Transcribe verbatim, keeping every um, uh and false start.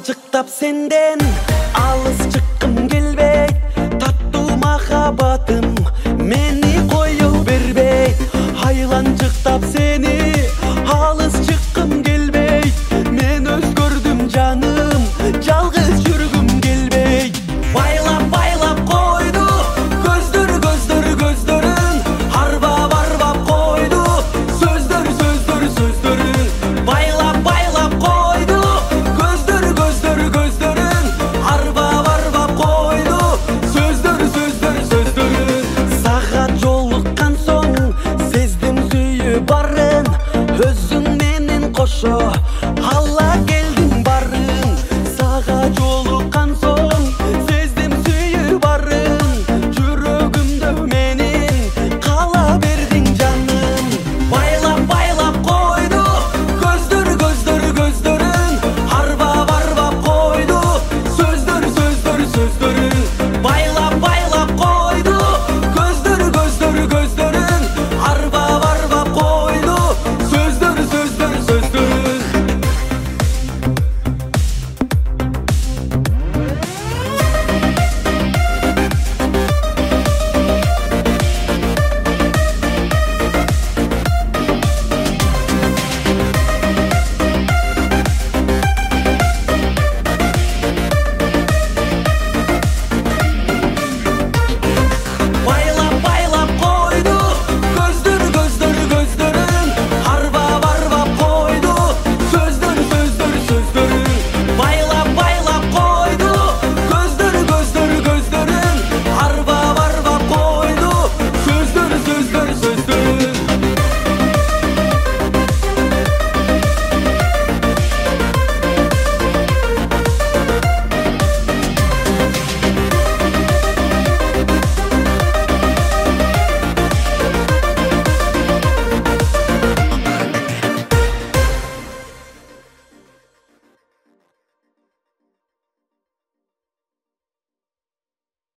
Аланчыктап сенден алыс чыккым келбей, таттуу махаббатым мени коюп бербей. Айланчыктап сени алыс чыккым келбей, мен өзгөрдүм жаным, жалгыз жүргүм келбей. Байлап байлап койду көздөр көздөр көздөрүн, арбап арбап койду сөздөр сөздөр сөздөрүн. Байлап байлап койду көздөр көздөр көздөрүн, арбап арбап койду сөздөр сөздөр сөздөрүн. Сага жолуккан соң сездим сүйүү барын, өзүң менен кошо алла